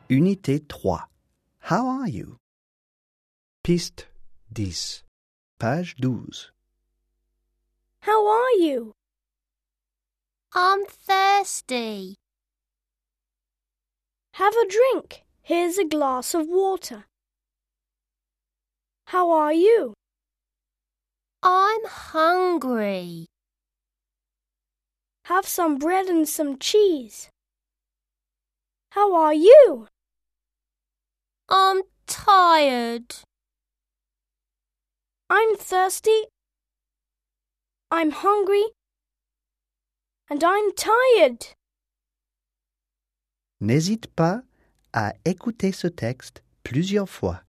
Unité 3. How are you? Piste 10. Page 12. How are you? I'm thirsty. Have a drink. Here's a glass of water. How are you? I'm hungry. Have some bread and some cheese. How are you? I'm tired. I'm thirsty. I'm hungry. And I'm tired. N'hésite pas à écouter ce texte plusieurs fois.